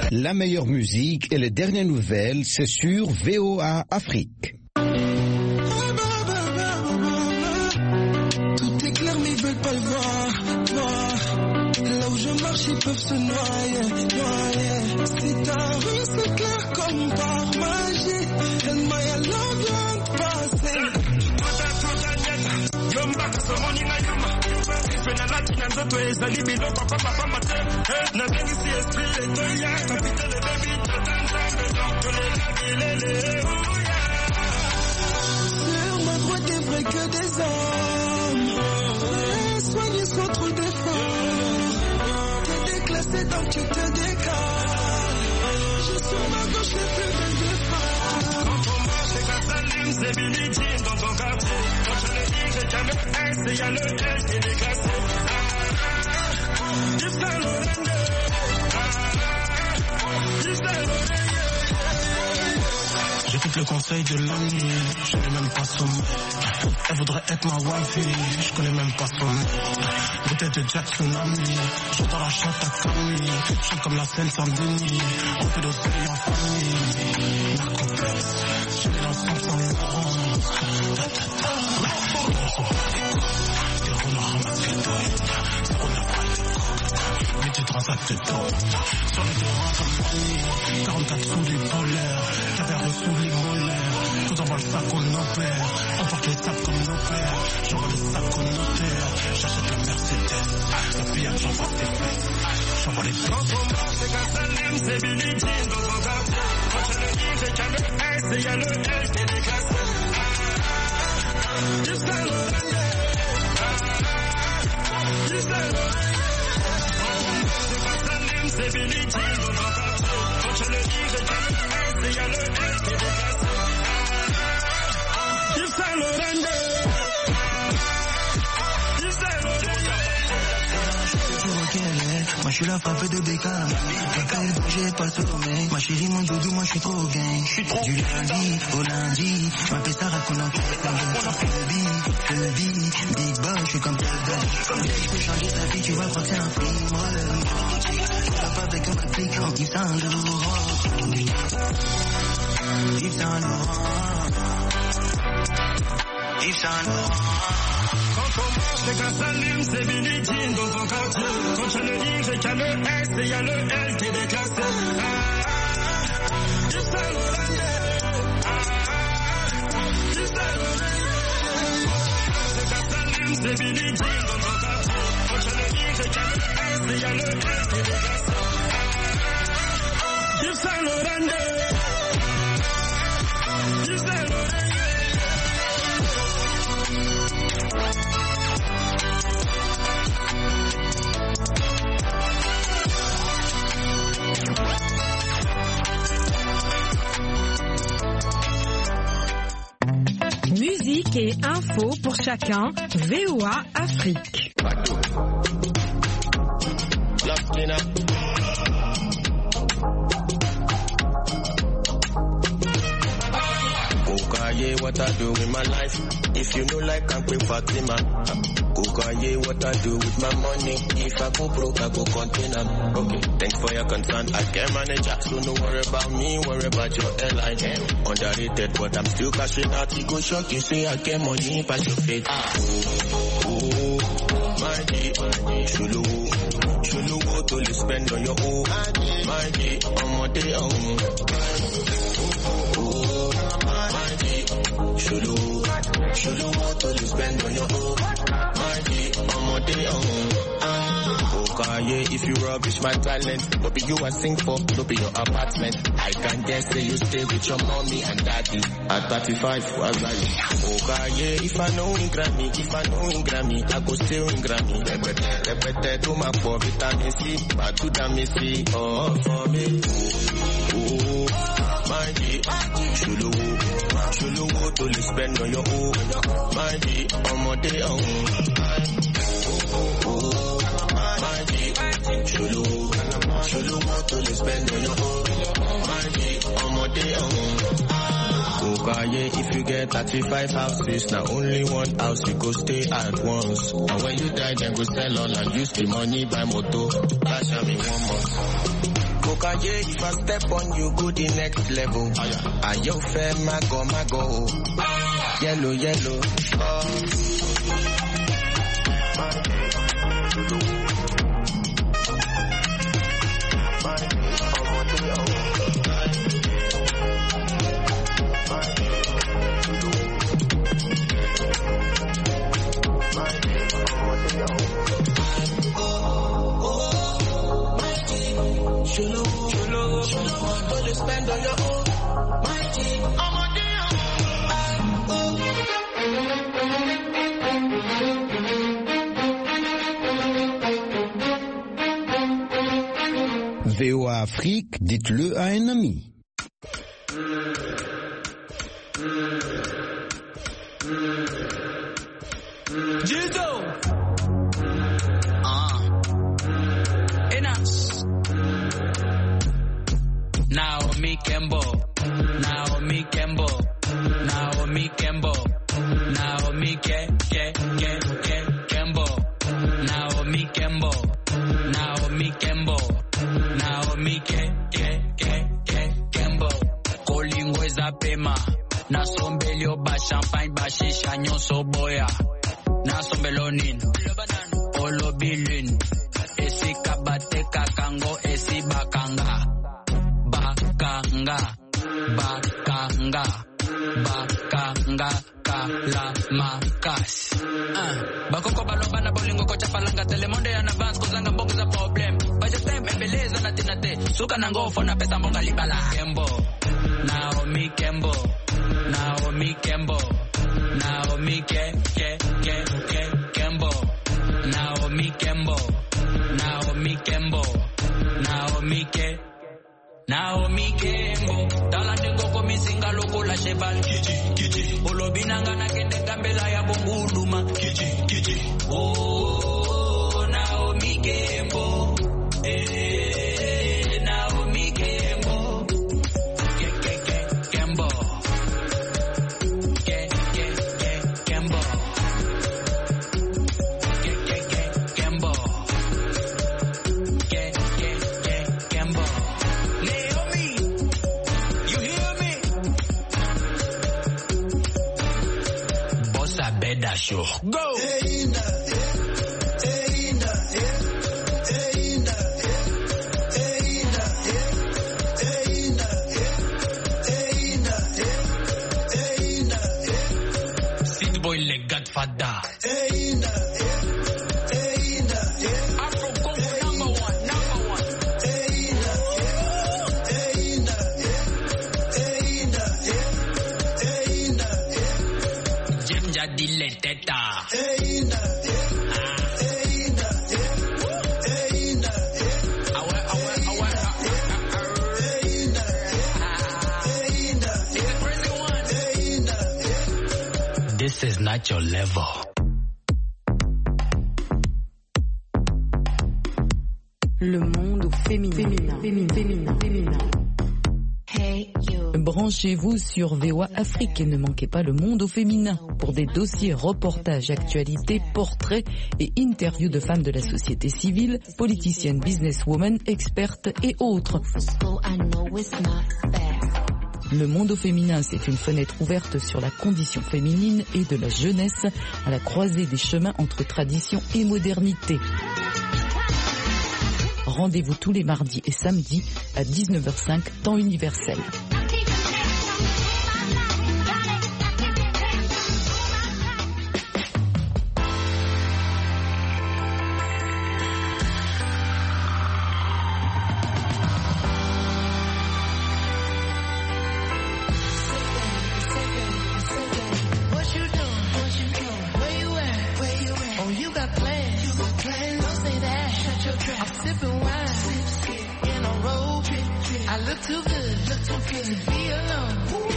La meilleure musique et les dernières nouvelles, c'est sur VOA Afrique. Tout est clair mais ils veulent pas le voir. Là où je marche ils peuvent se noyer. Si ta rue c'est clair comme par magie, and my love vient de passer. Sur ma droite est vrai que des hommes. Soigner soit trop d'efforts. T'es déclassé donc tu te décales. Je sur ma gauche les plus belles des femmes. Quand on marche c'est qu'à s'allume, c'est Billie Jean dans ton quartier. Quand je le dis j'ai jamais S et y'a le L qui est déclassé. Jusqu'à l'oreille. J'écoute le conseil de l'ami, je n'ai même pas son nom. Elle voudrait être ma wifey, je connais même pas son nom. Bouteille de Jack Tsunami, j'entends la chante à Camille. Chante comme la scène sans déni, on fait d'océan en famille. La complexe, je mets l'ensemble sans Laurent. Des rouleaux ramassés d'oeil, c'est qu'on n'a pas de coke. Mais tu transactes de dos, sur le terrain comme Fanny. 44 sous les polaires, j'avais reçu les molaires. Tout envoie le sac au notaire, on porte les sacs comme nos pères. J'envoie le sac au notaire, j'achète le Mercedes. La pillade, j'envoie tes fesses, j'envoie les fesses. Quand on marche, c'est qu'à s'allume, c'est Billie Jean dans ton quartier. Quand je le dis, j'ai qu'à le S et y'a le L qui est déclassé. Jusqu'à l'oreille. Jusqu'à l'oreille. C'est qu'à s'allume, c'est Billie Jean dans ton quartier. Quand je le dis, j'ai qu'à le S et y'a le L qui est déclassé. Jusqu'à l'oreille. Moi je suis la frappe de Beckham. Beckham j'ai pas sommeil. Ma chérie mon doudou moi je suis trop gang. Du lundi au lundi. Ma pesta raconte en le big boss je suis comme Ted. Je peux changer ta vie tu vas croire que c'est un film. Moi le pas avec un clic en Yves Saint Laurent. Yves Saint Laurent. Yves Saint Laurent. Quand on marche, c'est qu'à s'allume, c'est Billie Jean dans ton quartier. Quand je le dis, j'ai qu'à le S et y'a le L qui est déclassé. Juste à l'oreille. Juste à l'oreille. C'est qu'à s'allume, c'est Billie Jean dans ton quartier. Quand je le dis, j'ai qu'à le S et y'a le L qui est déclassé. Juste à l'oreille. Juste à l'oreille. Musique et info pour chacun, VOA Afrique. Kukaye, what I do with my life. If you know like I'm quick Fatima. Kukaye, what I do with my money. If I go broke, I go container. Okay, thanks for your concern. I can manage it. So no worry about me, worry about your airline. Underrated, but I'm still cashing out. You go shock, you say I get money, pass your fate. Oh, my G, Shulu, what will you spend on your own? My G, on my day, Shulu, what will you spend on your own? My G, on my day, Okay, if you rubbish my talent, no be you I sing for, no be your apartment. I can guess that you stay with your mommy and daddy. At 35, was I? Okay, if I know in Grammy, I go still in Grammy. Repete, to my poor vitamin C, but to the missy, oh, for me. Oh, my G, Shulu, what will you spend on your own? My G, on my day, Shulu, what will you spend on your own? My G, on my day, Kukaye, if you get 35 houses, now only one house you go stay at once. And when you die, then go sell all and use the money buy moto. Dash me 1 month. Kukaye, if I step on you, go the next level. And you fair, mago. Yellow, yellow. Spend on your own, my team, I'm a VOA Afrique, dites-le à un ami. Naomi Campbell, Naomi Campbell, Naomi Campbell, Naomi Campbell, Naomi Campbell, Naomi Campbell, Naomi Campbell. Kolingo ezapema, nasombelio ba champagne ba shisha nyonso boya, nasombelo nini, olobilin, esika bateka kango esibakanga. Bakanga kala makas. Bakoko balobana bolingo kocha palanga telemonde yana bands kozanga mbongo za problem. Baje time embeleza na tinate. Suka na ngofo na pesa mbonga libala. Kembo, Naomi Campbell, Naomi Campbell, Naomi Campbell, Naomi Campbell, Naomi Campbell, Naomi Naomi Campbell, talandengo komisinga loko la cheval kiji, olobinanga na kende kambela ya bonguluma kiji, oh Naomi Campbell, Naomi Campbell, Campbell, Campbell, Show. Go! Seed boy le Godfather. Afro Congo number one. Jim Jadile Teta. This is not your level. Le monde féminin. Hey, you. Branchez-vous sur VOA Afrique et ne manquez pas le monde au féminin pour des dossiers, reportages, actualités, portraits et interviews de femmes de la société civile, politiciennes, businesswomen, expertes et autres. Le monde au féminin, c'est une fenêtre ouverte sur la condition féminine et de la jeunesse à la croisée des chemins entre tradition et modernité. Rendez-vous tous les mardis et samedis à 19h05, temps universel. I look too good to be alone.